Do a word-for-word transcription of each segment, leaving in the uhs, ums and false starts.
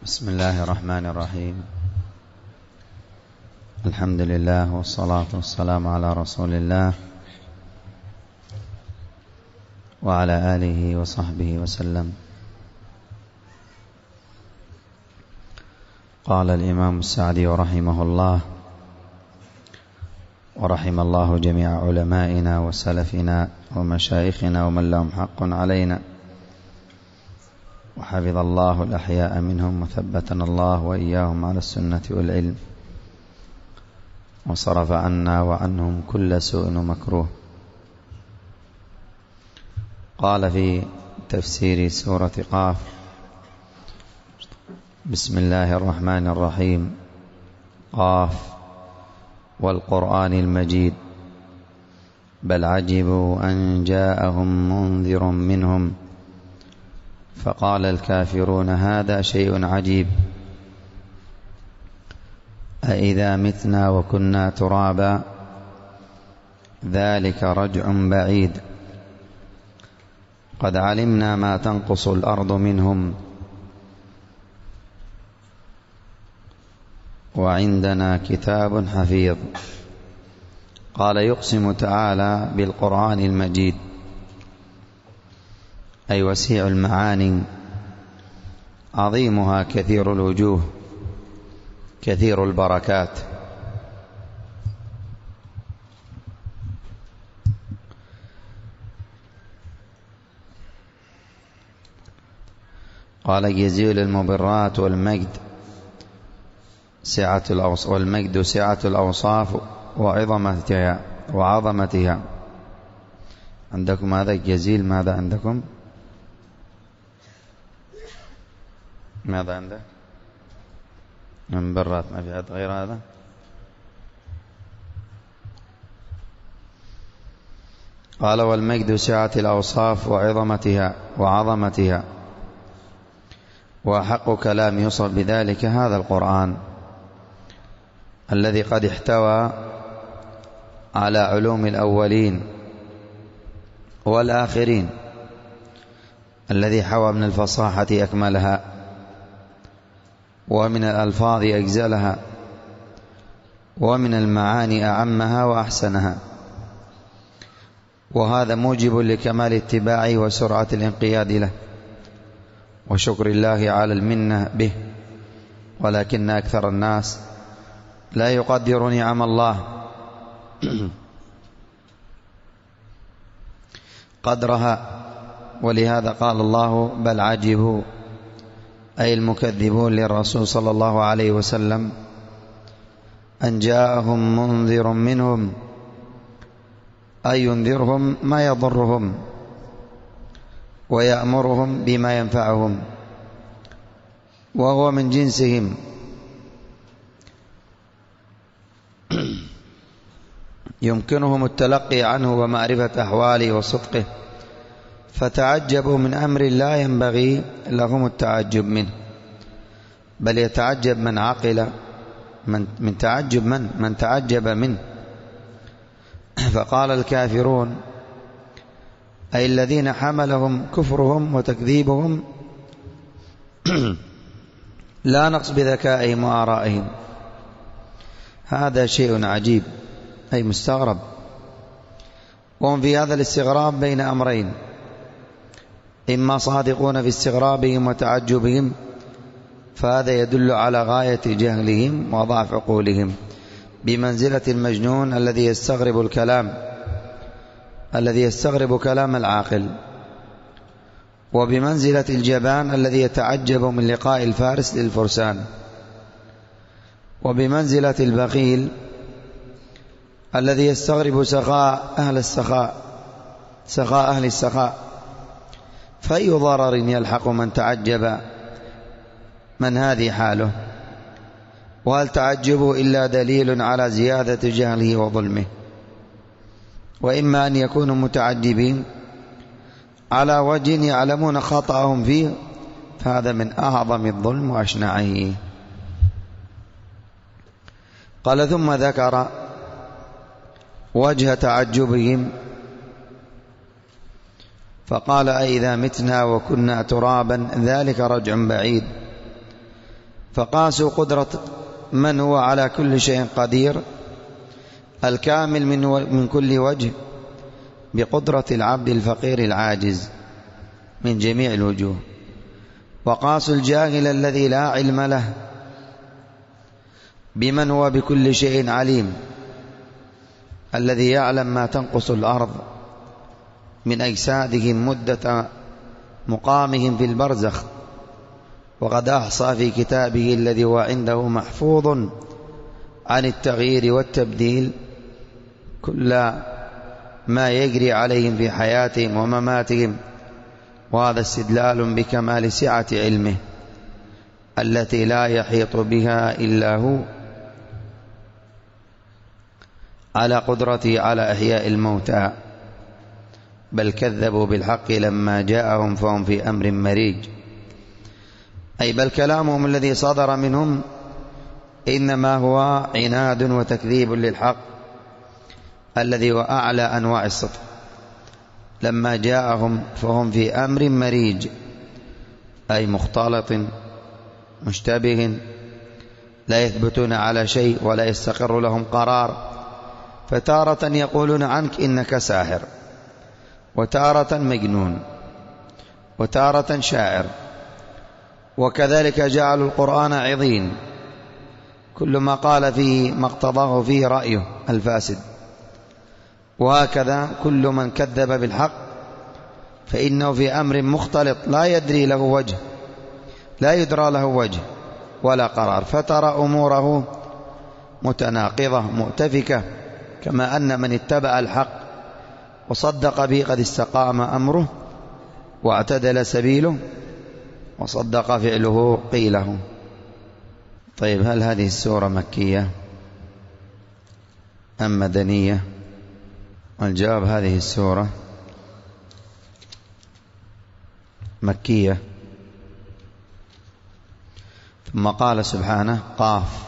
بسم الله الرحمن الرحيم. الحمد لله والصلاة والسلام على رسول الله وعلى آله وصحبه وسلم. قال الإمام السعدي رحمه الله ورحم الله جميع علمائنا وسلفنا ومشايخنا ومن لهم حق علينا، وحفظ الله الأحياء منهم وثبتنا الله وإياهم على السنة والعلم، وصرف عنا وعنهم كل سوء ومكروه. قال في تفسير سورة قاف: بسم الله الرحمن الرحيم. قاف والقرآن المجيد، بل عجبوا أن جاءهم منذر منهم فقال الكافرون هذا شيء عجيب، أإذا متنا وكنا ترابا ذلك رجع بعيد، قد علمنا ما تنقص الأرض منهم وعندنا كتاب حفيظ. قال: يقسم تعالى بالقرآن المجيد، أي وسيع المعاني، عظيمها، كثير الوجوه، كثير البركات. قال: جزيل المبرات والمجد سعة الأوصاف، والمجد سعة الأوصاف وعظمتها وعظمتها. عندكم هذا الجزيل؟ ماذا عندكم؟ ماذا عنده؟ المبرات ما في حد غير هذا؟ قال: والمجد سعة الأوصاف وعظمتها وعظمتها، وأحق كلام يوصف بذلك هذا القرآن الذي قد احتوى على علوم الأولين والآخرين، الذي حوى من الفصاحة أكملها ومن الألفاظ أجزلها ومن المعاني أعمها وأحسنها، وهذا موجب لكمال اتباعه وسرعة الانقياد له وشكر الله على المنة به، ولكن أكثر الناس لا يقدر نعم الله قدرها، ولهذا قال الله: بل عجبوا، أي المكذبون للرسول صلى الله عليه وسلم، أن جاءهم منذر منهم، أي ينذرهم ما يضرهم ويأمرهم بما ينفعهم، وهو من جنسهم، يمكنهم التلقي عنه ومعرفة أحواله وصدقه، فتعجبوا من أمر لا ينبغي لهم التعجب منه، بل يتعجب من عقل، من, من تعجب من من تعجب منه. فقال الكافرون، أي الذين حملهم كفرهم وتكذيبهم لا نقص بذكائهم وآرائهم، هذا شيء عجيب، أي مستغرب. وهم في هذا الاستغراب بين أمرين: إما صادقون في استغرابهم وتعجبهم، فهذا يدل على غاية جهلهم وضعف عقولهم، بمنزلة المجنون الذي يستغرب الكلام الذي يستغرب كلام العاقل، وبمنزلة الجبان الذي يتعجب من لقاء الفارس للفرسان، وبمنزلة البخيل الذي يستغرب سخاء أهل السخاء سخاء أهل السخاء. فأي ضرر يلحق من تعجب من هذه حاله؟ وهل تعجبه إلا دليل على زيادة جهله وظلمه؟ وإما أن يكونوا متعجبين على وجه يعلمون خطأهم فيه، فهذا من أعظم الظلم وأشنعه. قال: ثم ذكر وجه تعجبهم فقال: أئذا متنا وكنا ترابا ذلك رجع بعيد، فقاسوا قدرة من هو على كل شيء قدير الكامل من, من كل وجه بقدرة العبد الفقير العاجز من جميع الوجوه، وقاسوا الجاهل الذي لا علم له بمن هو بكل شيء عليم الذي يعلم ما تنقص الأرض من أجسادهم مدة مقامهم في البرزخ، وقد أحصى في كتابه الذي هو عنده محفوظ عن التغيير والتبديل كل ما يجري عليهم في حياتهم ومماتهم، وهذا استدلال بكمال سعة علمه التي لا يحيط بها إلا هو على قدرته على إحياء الموتى، بل كذبوا بالحق لما جاءهم فهم في أمر مريج، أي بل كلامهم الذي صدر منهم إنما هو عناد وتكذيب للحق الذي هو أعلى أنواع الصدق، لما جاءهم فهم في أمر مريج أي مختلط مشتبه، لا يثبتون على شيء ولا يستقر لهم قرار، فتارة يقولون عنك إنك ساحر، وتارة مجنون، وتارة شاعر، وكذلك جعلوا القرآن عظيم، كل ما قال فيه ما اقتضاه فيه رأيه الفاسد، وهكذا كل من كذب بالحق فإنه في أمر مختلط لا يدري له وجه لا يدرى له وجه ولا قرار، فترى أموره متناقضة مؤتفكة، كما أن من اتبع الحق وصدق به قد استقام أمره واعتدل سبيله وصدق فعله قيله. طيب، هل هذه السورة مكية أم مدنية؟ الجواب: هذه السورة مكية. ثم قال سبحانه: قاف.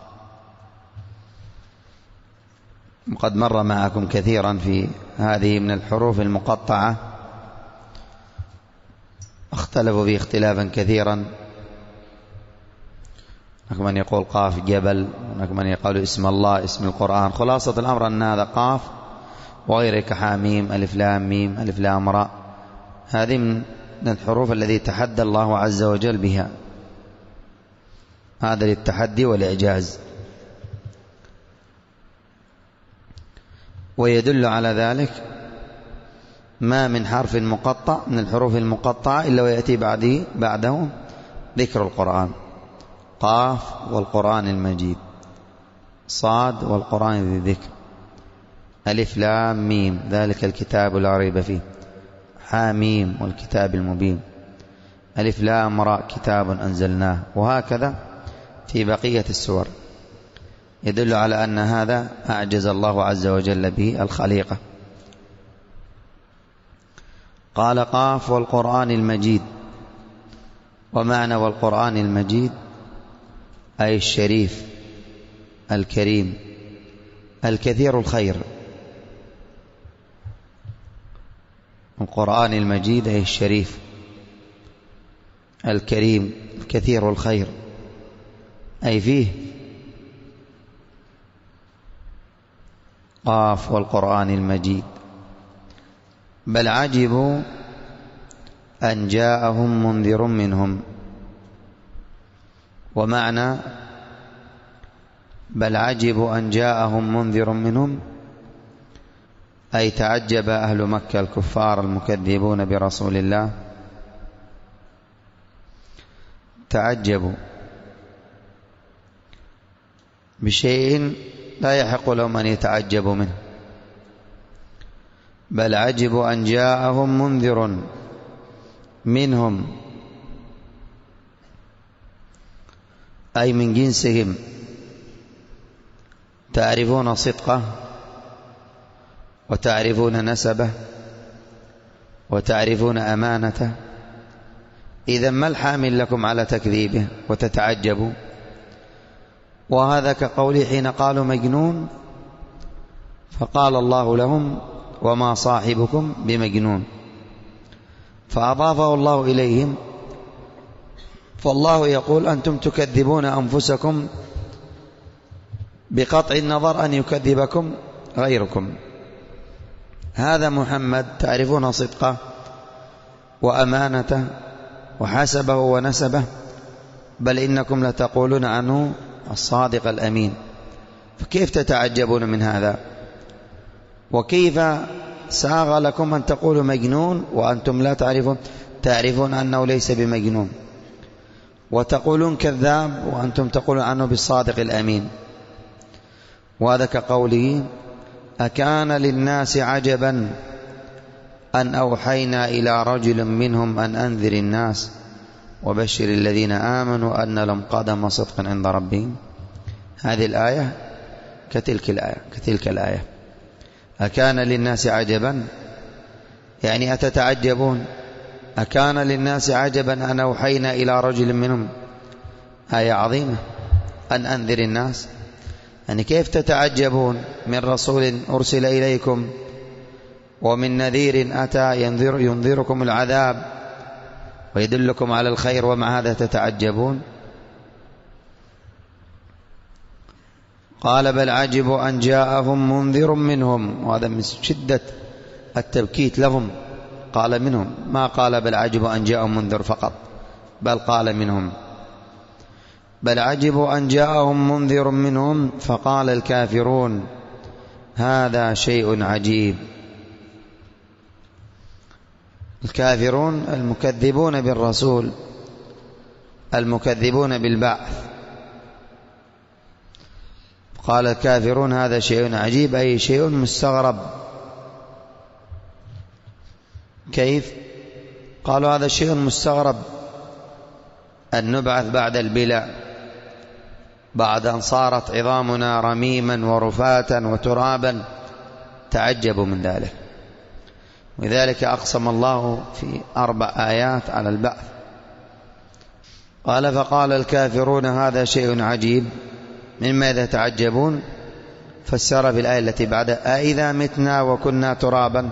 وقد مر معكم كثيرا في هذه من الحروف المقطعة، اختلفوا فيه اختلافا كثيرا، هناك من يقول قاف جبل، هناك من يقول اسم الله اسم القرآن. خلاصة الأمر أن هذا قاف وغيره كحاميم ألف لام ميم ألف لام راء، هذه من الحروف التي تحدى الله عز وجل بها، هذا للتحدي والإعجاز. ويدل على ذلك ما من حرف مقطع من الحروف المقطعة إلا ويأتي بعده بعده ذكر القرآن: قاف والقرآن المجيد، صاد والقرآن ذي ذكر، ألف لام ميم ذلك الكتاب لا ريب فيه، حاميم والكتاب المبين، ألف لام راء كتاب أنزلناه، وهكذا في بقية السور، يدل على أن هذا أعجز الله عز وجل به الخليقة. قال: قاف والقرآن المجيد. ومعنى والقرآن المجيد أي الشريف الكريم الكثير الخير. القرآن المجيد أي الشريف الكريم الكثير الخير، أي فيه قاف والقرآن المجيد. بل عجبوا أن جاءهم منذر منهم. ومعنى بل عجبوا أن جاءهم منذر منهم أي تعجب أهل مكة الكفار المكذبون برسول الله، تعجبوا بشيء لا يحق لهم أن يتعجبوا منه. بل عجبوا أن جاءهم منذر منهم أي من جنسهم، تعرفون صدقه وتعرفون نسبه وتعرفون أمانته، إذا ما الحامل لكم على تكذيبه وتتعجبوا؟ وهذا كقوله حين قالوا مجنون فقال الله لهم: وما صاحبكم بمجنون، فأضافه الله إليهم فالله يقول أنتم تكذبون أنفسكم بقطع النظر أن يكذبكم غيركم. هذا محمد تعرفون صدقه وأمانته وحسبه ونسبه، بل إنكم لتقولون عنه الصادق الأمين، فكيف تتعجبون من هذا؟ وكيف ساغ لكم أن تقولوا مجنون وأنتم لا تعرفون تعرفون أنه ليس بمجنون، وتقولون كذاب وأنتم تقولون عنه بالصادق الأمين؟ وهذا كقوله أكان للناس عجبا أن أوحينا إلى رجل منهم أن أنذر الناس وبشر الذين آمنوا أن لهم قدم صدق عند ربهم. هذه الآية كتلك الآية كتلك الآية أكان للناس عجبا، يعني أتتعجبون؟ أكان للناس عجبا أن أوحينا إلى رجل منهم، آية عظيمة، أن أنذر الناس، يعني كيف تتعجبون من رسول أرسل إليكم ومن نذير أتى ينذر ينذركم العذاب ويدلكم على الخير، ومع هذا تتعجبون؟ قال بل عجبوا أن جاءهم منذر منهم، وهذا من شدة التبكيت لهم، قال منهم، ما قال بل عجبوا أن جاءهم منذر فقط، بل قال منهم. بل عجبوا أن جاءهم منذر منهم فقال الكافرون هذا شيء عجيب. الكافرون المكذبون بالرسول المكذبون بالبعث، قال الكافرون هذا شيء عجيب، أي شيء مستغرب. كيف؟ قالوا هذا شيء مستغرب أن نبعث بعد البلاء، بعد أن صارت عظامنا رميما ورفاتا وترابا، تعجبوا من ذلك. ولذلك أقسم الله في أربع آيات على البعث. قال فقال الكافرون هذا شيء عجيب، من ماذا تعجبون؟ فسر في الآية التي بعدها أئذا متنا وكنا ترابا.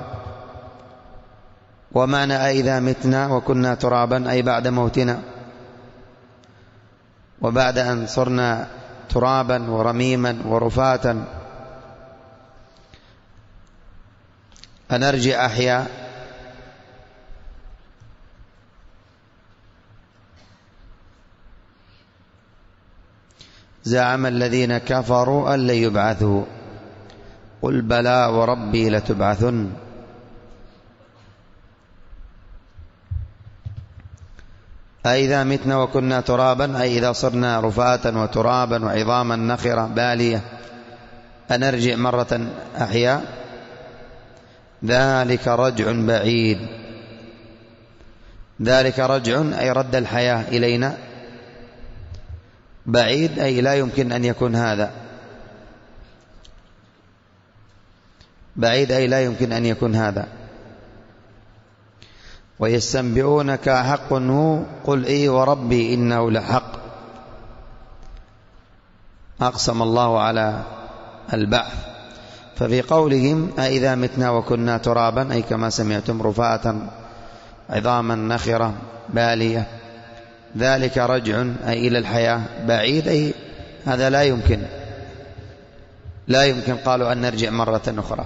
ومعنى أئذا متنا وكنا ترابا أي بعد موتنا، وبعد أن صرنا ترابا ورميما ورفاتا أنرجع أحياء. زعم الذين كفروا أن لن يبعثوا قل بلى وربي لتبعثن. أئذا متنا وكنا ترابا أي إذا صرنا رفاتا وترابا وعظاما نخرة بالية أنرجع مرة أحياء، ذلك رجع بعيد. ذلك رجع أي رد الحياة إلينا، بعيد أي لا يمكن أن يكون هذا، بعيد أي لا يمكن أن يكون هذا. ويستنبئونك أحق هو قل إي وربي إنه لحق. أقسم الله على البعث. ففي قولهم أئذا متنا وكنا ترابا أي كما سمعتم رفاتا عظاما نخرة بالية، ذلك رجع أي إلى الحياة، بعيد أي هذا لا يمكن، لا يمكن قالوا أن نرجع مرة أخرى.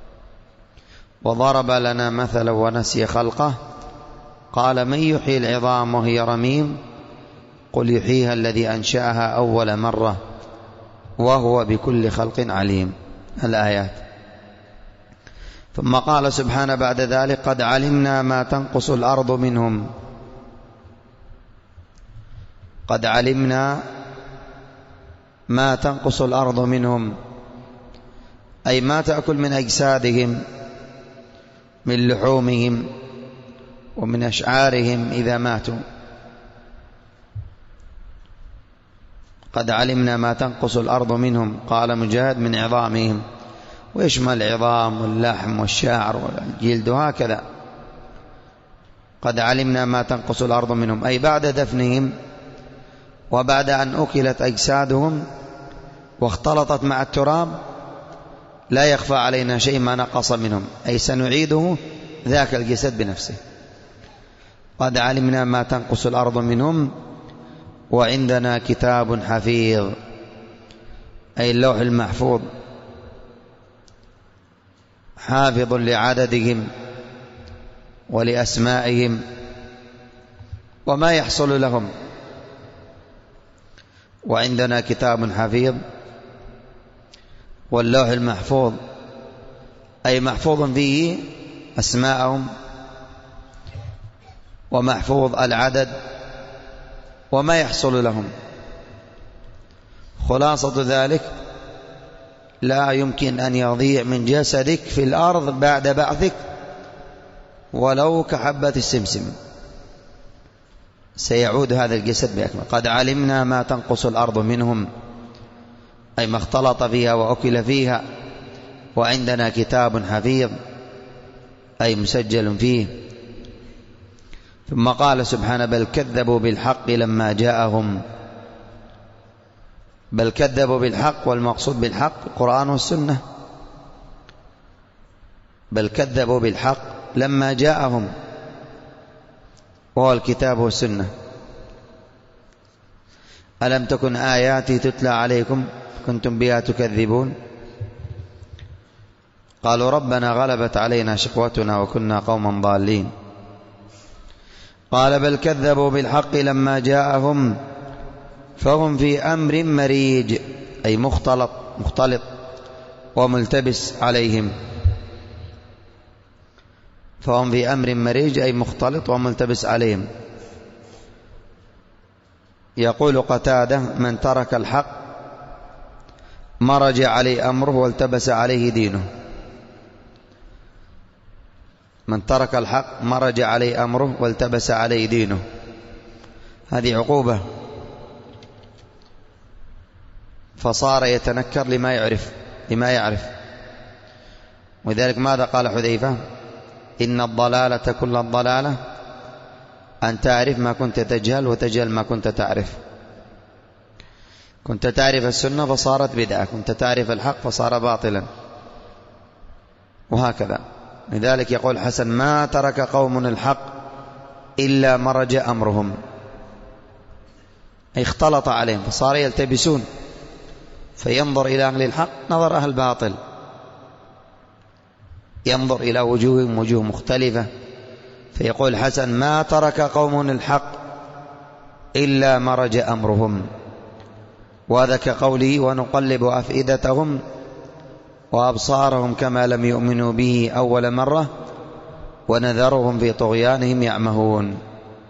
وضرب لنا مثلا ونسي خلقه قال من يحيي العظام وهي رميم قل يحييها الذي أنشأها أول مرة وهو بكل خلق عليم. الآيات. ثم قال سبحانه بعد ذلك قد علمنا ما تنقص الأرض منهم. قد علمنا ما تنقص الأرض منهم أي ما تأكل من أجسادهم من لحومهم ومن أشعارهم إذا ماتوا. قد علمنا ما تنقص الأرض منهم، قال مجاهد من عظامهم، ويشمل العظام واللحم والشعر والجلد وهكذا. قد علمنا ما تنقص الأرض منهم أي بعد دفنهم وبعد أن أكلت أجسادهم واختلطت مع التراب لا يخفى علينا شيء ما نقص منهم، أي سنعيده ذاك الجسد بنفسه. قد علمنا ما تنقص الأرض منهم وعندنا كتاب حفيظ، أي اللوح المحفوظ، حافظ لعددهم ولأسمائهم وما يحصل لهم. وعندنا كتاب حفيظ، واللوح المحفوظ أي محفوظ فيه أسماءهم ومحفوظ العدد وما يحصل لهم. خلاصة ذلك لا يمكن أن يضيع من جسدك في الأرض بعد بعثك ولو كحبة السمسم، سيعود هذا الجسد بأكمل. قد علمنا ما تنقص الأرض منهم، أي ما اختلط فيها وأكل فيها. وعندنا كتاب حفيظ أي مسجل فيه. ثم قال سبحانه: بل كذبوا بالحق لما جاءهم. بل كذبوا بالحق، والمقصود بالحق القرآن والسنة. بل كذبوا بالحق لما جاءهم، وهو الكتاب والسنة. ألم تكن آياتي تتلى عليكم كنتم بها تكذبون؟ قالوا ربنا غلبت علينا شقوتنا وكنا قوما ضالين. قال: بل كذبوا بالحق لما جاءهم فهم في أمر مريج، أي مختلط مختلط وملتبس عليهم. فهم في أمر مريج أي مختلط وملتبس عليهم. يقول قتادة: من ترك الحق مرج عليه أمره والتبس عليه دينه. من ترك الحق مرج عليه أمره والتبس عليه دينه. هذه عقوبة، فصار يتنكر لما يعرف لما يعرف ولذلك ماذا قال حذيفة؟ إن الضلالة كل الضلالة أن تعرف ما كنت تجهل وتجهل ما كنت تعرف. كنت تعرف السنة فصارت بدعة، كنت تعرف الحق فصار باطلا، وهكذا. لذلك يقول حسن: ما ترك قوم الحق إلا مرج أمرهم، أي اختلط عليهم فصار يلتبسون، فينظر إلى أهل الحق نظر أهل الباطل، ينظر إلى وجوههم وجوه مختلفة. فيقول حسن: ما ترك قوم الحق إلا مرج أمرهم. وهذا كقوله: ونقلب أفئدتهم وأبصارهم كما لم يؤمنوا به أول مرة ونذرهم في طغيانهم يعمهون.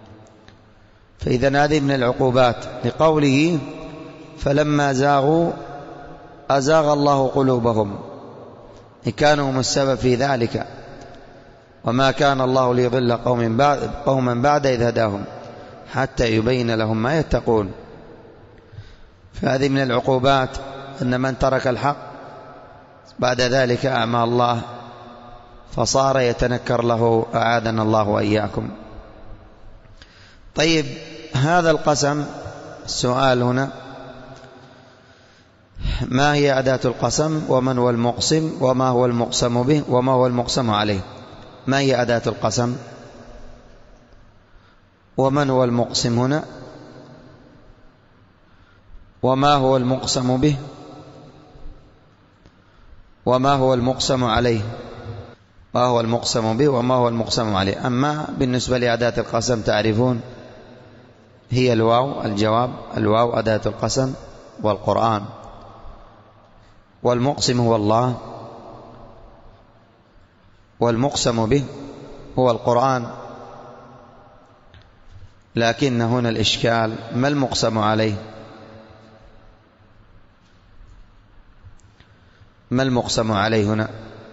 فإذا هذه من العقوبات لقوله: فلما زاغوا أزاغ الله قلوبهم، كانوا هم السبب في ذلك. وما كان الله ليضل قوم بعد قوما بعد إذ هداهم حتى يبين لهم ما يتقون. فهذه من العقوبات أن من ترك الحق بعد ذلك أعمى الله فصار يتنكر له، أعاذنا الله وإياكم. طيب، هذا القسم، السؤال هنا: ما هي أداة القسم؟ ومن هو المقسم؟ وما هو المقسم به؟ وما هو المقسم عليه؟ ما هي أداة القسم؟ ومن هو المقسم هنا؟ وما هو المقسم به؟ وما هو المقسم عليه؟ ما هو المقسم به وما هو المقسم عليه. أما بالنسبة لأداة القسم تعرفون هي الواو. الجواب: الواو أداة القسم والقرآن، والمقسم هو الله، والمقسم به هو القرآن. لكن هنا الإشكال: ما المقسم عليه؟ ما المقسم عليه هنا؟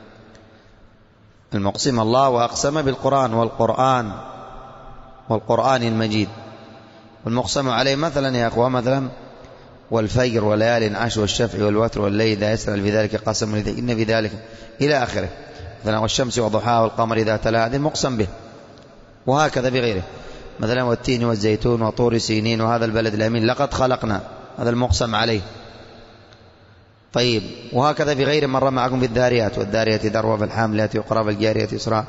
المقسم الله، وأقسم بالقرآن والقرآن والقرآن المجيد. والمقسم عليه مثلا يا أخوة، مثلا: والفجر وليال عشر والشفع والوتر والليل إذا يسر في ذلك قسم إن في ذلك إلى آخره. مثلا: والشمس وضحاها والقمر إذا تلاها، هذا المقسم به. وهكذا بغيره، مثلا: والتين والزيتون وطور سينين وهذا البلد الأمين لقد خلقنا، هذا المقسم عليه. طيب، وهكذا في غير مرة معكم في الذاريات: والذاريات ذروا فالحاملات وقرا فالجاريات يسرا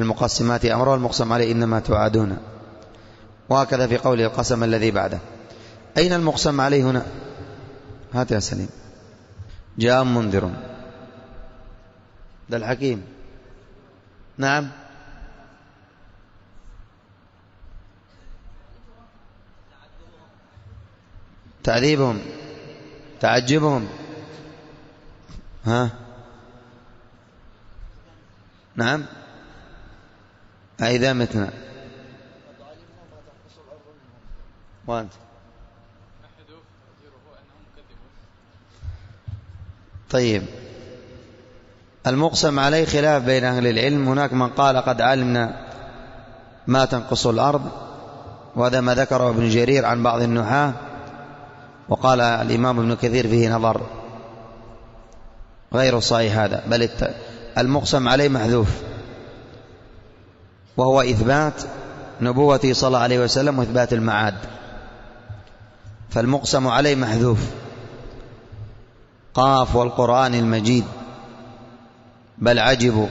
فالمقسمات أمرا، والمقسم عليه إنما توعدون. وهكذا في قول القسم الذي بعده. أين المقسم عليه هنا؟ هات يا سليم. جاء منذر، ده الحكيم. نعم، تعذيبهم، تعجبهم. ها، نعم، أئذا متنا. وأنت طيب. المقسم عليه خلاف بين أهل العلم. هناك من قال قد علمنا ما تنقص الأرض، وهذا ما ذكره ابن جرير عن بعض النحاة، وقال الإمام ابن كثير فيه نظر غير صحيح هذا، بل المقسم عليه محذوف، وهو إثبات نبوته صلى الله عليه وسلم وإثبات المعاد، فالمقسم عليه محذوف. قاف والقرآن المجيد، بل عجبوا،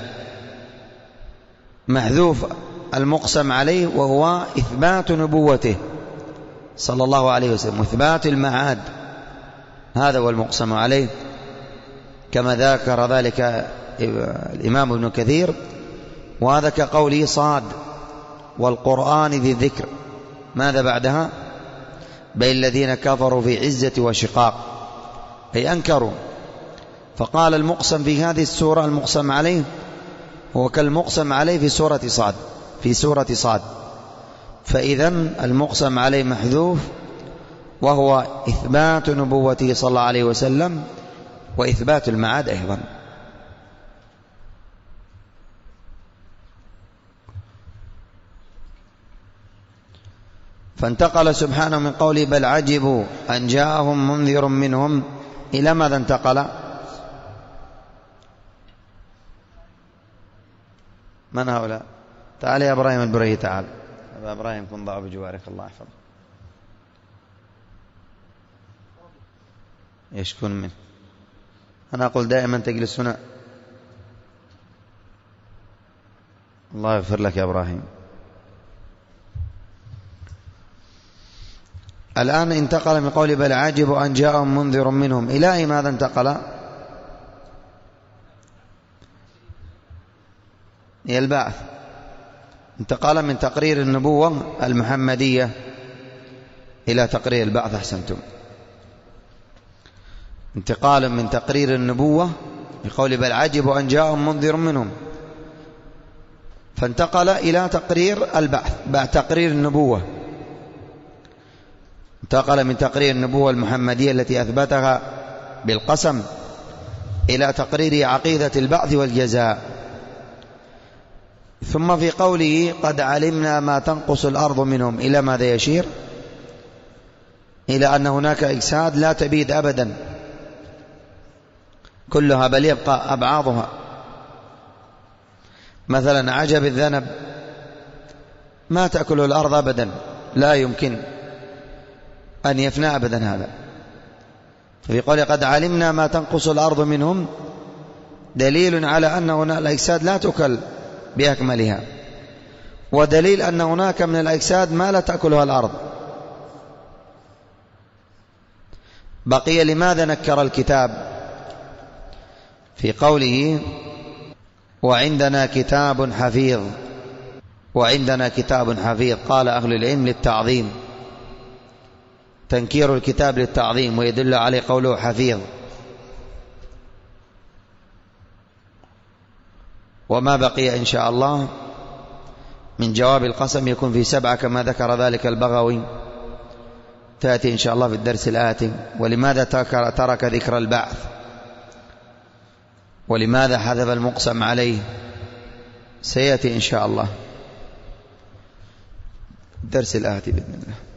محذوف المقسم عليه، وهو إثبات نبوته صلى الله عليه وسلم وإثبات المعاد، هذا هو المقسم عليه، كما ذكر ذلك الإمام ابن كثير. وهذا كقوله صاد والقرآن ذي الذكر، ماذا بعدها؟ بين الذين كفروا في عزة وشقاق، أي أنكروا. فقال المقسم في هذه السورة المقسم عليه هو كالمقسم عليه في سورة صاد، في سورة صاد. فإذن المقسم عليه محذوف، وهو إثبات نبوته صلى الله عليه وسلم وإثبات المعاد أيضا. فانتقل سبحانه من قوله بل عجبوا أن جاءهم منذر منهم إلى ماذا انتقل؟ من هؤلاء؟ تعال يا إبراهيم البري، تعال أبا إبراهيم، كن ضع بجوارك، الله يحفظك. يشكون منه؟ أنا أقول دائما تجلس هنا. الله يغفر لك يا إبراهيم. الآن انتقل من قول بل عجب أن جاءهم منذر منهم إلى أي ماذا انتقل؟ إلى البعث. انتقل من تقرير النبوة المحمدية إلى تقرير البعث. أحسنتم. انتقال من تقرير النبوة بقول بل عجب أن جاءهم منذر منهم، فانتقل إلى تقرير البعث بعد تقرير النبوة. انتقل من تقرير النبوة المحمدية التي أثبتها بالقسم إلى تقرير عقيدة البعث والجزاء. ثم في قوله قد علمنا ما تنقص الأرض منهم، إلى ماذا يشير؟ إلى أن هناك أجساد لا تبيد أبدا كلها، بل يبقى أبعاضها. مثلا عجب الذنب ما تأكل الأرض أبدا، لا يمكن أن يفنى أبدا هذا. ففي قوله قد علمنا ما تنقص الأرض منهم دليل على أن هناك الأجساد لا تأكل بأكملها، ودليل أن هناك من الأجساد ما لا تأكلها الأرض. بقي لماذا نكر الكتاب في قوله وعندنا كتاب حفيظ؟ وعندنا كتاب حفيظ، قال أهل العلم للتعظيم، تنكير الكتاب للتعظيم، ويدل عليه قوله حفيظ. وما بقي إن شاء الله من جواب القسم يكون في سبعة كما ذكر ذلك البغوي، تأتي إن شاء الله في الدرس الآتي. ولماذا ترك ذكر البعث؟ ولماذا حذف المقسم عليه؟ سيأتي إن شاء الله الدرس الآتي بإذن الله.